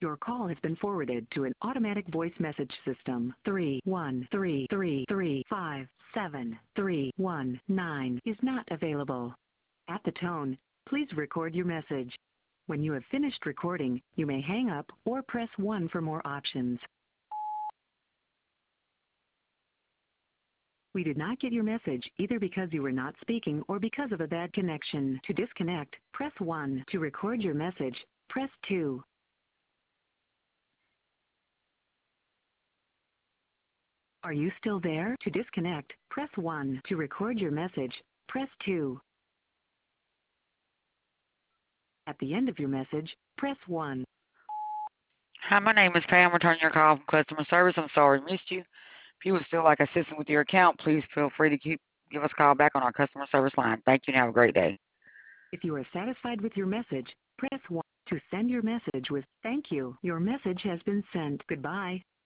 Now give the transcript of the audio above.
Your call has been forwarded to an automatic voice message system. 3133357 is not available. At the tone, please record your message. When you have finished recording, you may hang up or press 1 for more options. We did not get your message either because you were not speaking or because of a bad connection. To disconnect, press 1. To record your message, press 2. Are you still there? To disconnect, press 1. To record your message, press 2. At the end of your message, press 1. Hi, my name is Pam. Returning your call from customer service. I'm sorry I missed you. If you would still like assistance with your account, please feel free to give us a call back on our customer service line. Thank you and have a great day. If you are satisfied with your message, press 1. To send your message with "Thank you," your message has been sent. Goodbye.